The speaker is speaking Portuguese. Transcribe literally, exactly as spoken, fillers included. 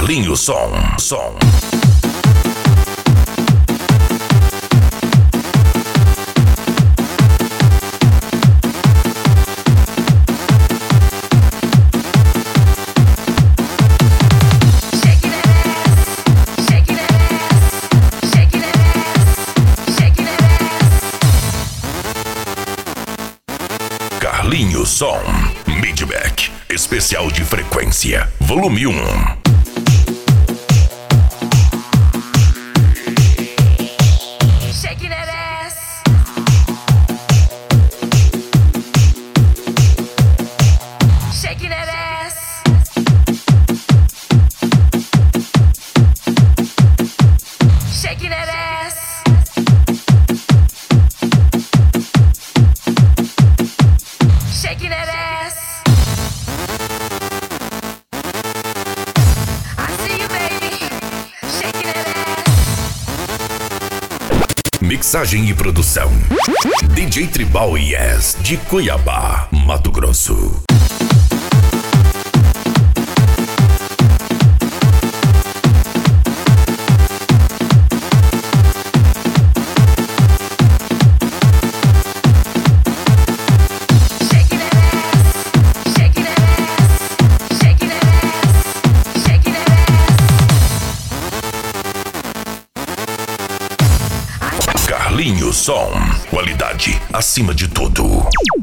Carlinhos Som. Som. Carlinhos Som, Midback, especial de frequência, volume um. Mixagem e produção D J Tribal Yes, de Cuiabá, Mato Grosso. Carlinhos Som, qualidade acima de tudo.